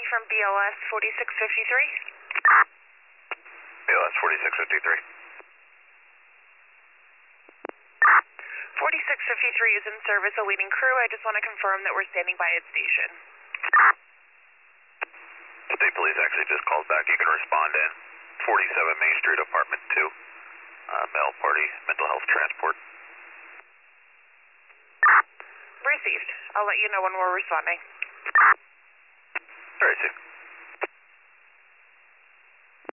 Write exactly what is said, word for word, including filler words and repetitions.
from B L S forty-six fifty-three. B L S forty-six fifty-three. forty-six fifty-three is in service awaiting crew. I just want to confirm that we're standing by at station. State Police actually just called back. You can respond in. forty-seven Main Street, Apartment two. Uh, Bell Party, Mental Health Transport. Received. I'll let you know when we're responding. Very soon.